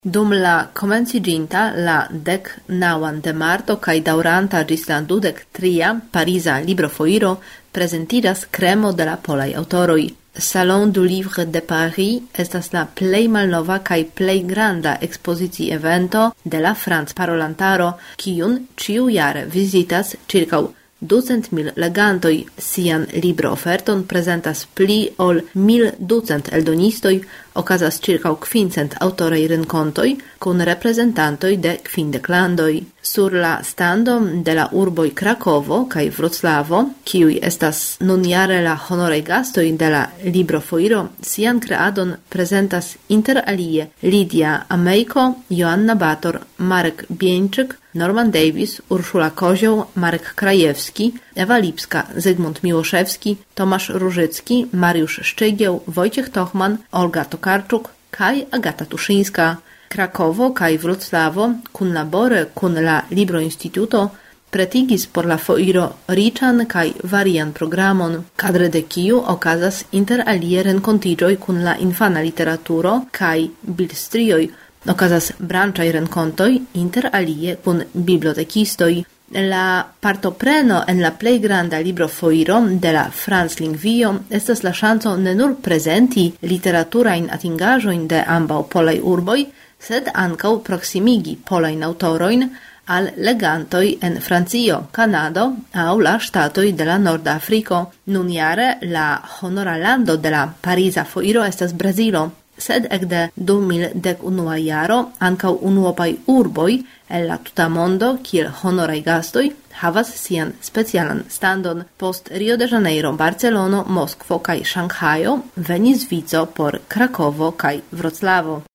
Dum la komenciĝinta la 19 de marto kaj daŭranta ĝis la 23 Pariza librofoiro prezentiĝas kremo de la polaj aŭtoroj. Salon du Livre de Paris estas la plej malnova kaj plej granda ekspozicii-evento de la franc-parolantaro, kiun ĉiujare vizitas ĉirkaŭ 200.000 legantoj. Sian libro-oferton prezentas pli ol 1.200 eldonistoj, okazas ĉirkaŭ 500 aŭtoraj renkontoj kun reprezentantoj de 50 landoj. Sur la stando de la urboj Krakovo kaj Vroclavo, kiuj estas nunjare la honoraj gastoj de la librofoiro, sian kreadon prezentas inter alie Lidia Amejko, Joanna Bator, Marek Bieńczyk, Norman Davis, Urszula Kozioł, Marek Krajewski, Ewa Lipska, Zygmunt Miłoszewski, Tomasz Różycki, Mariusz Szczygieł, Wojciech Tochman, Olga Tokarczuk kaj Agata Tuszyńska. Krakovo kaj Wroclavo kunlabore kun la Libroinstituto pretigis por la foiro riĉan kaj varian programon, kadre de kiu okazas inter alie renkontiĝoj kun la infana literaturo kaj bildstrioj. Okazas branĉaj renkontoj inter alie kun bibliotekistoj. La partopreno en la plej granda librofoiro de la franclingvio estas la ŝanco ne nur prezenti literaturajn atingaĵojn de ambaŭ polaj urboj, sed ankaŭ proksimigi polajn aŭtorojn al legantoj en Francio, Kanado aŭ la ŝtatoj de la Nordafriko. Nunjare la honora lando de la Pariza foiro estas Brazilo, sed ekde 2011 jaro ankaŭ unuopaj urboj el la tuta mondo kiel honoraj gastoj havas sian specialan standon. Post Rio de Janeiro, Barcelono, Moskvo kaj Ŝanghajo venis vico por Krakovo kaj Vroclavo.